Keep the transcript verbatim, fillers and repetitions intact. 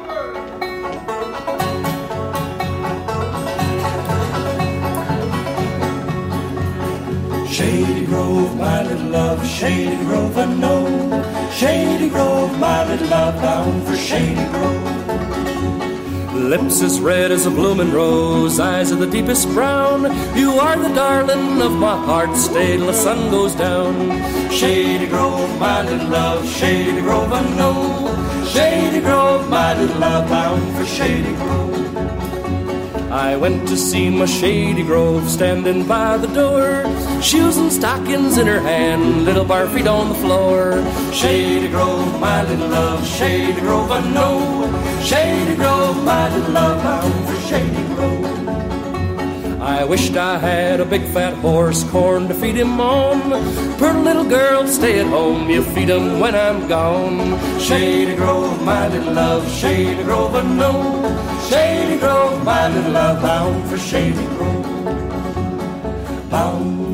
Shady Grove, my little love, Shady Grove, I know. Shady Grove, my little love, bound for Shady Grove. Lips as red as a bloomin' rose, eyes of the deepest brown. You are the darling of my heart, stay till the sun goes down. Shady Grove, my little love, Shady Grove, I know. Shady Grove, my little love, bound for Shady Grove. I went to see my Shady Grove standing by the door, shoes and stockings in her hand, little bare feet on the floor. Shady Grove, my little love, Shady Grove, I know. Shady Grove, my little love, bound for Shady Grove. I wished I had a big fat horse, corn to feed him on. Poor little girl, stay at home, you feed him when I'm gone. Shady Grove, my little love, Shady Grove, I know. Shady Grove, my little love, bound for Shady Grove. Bound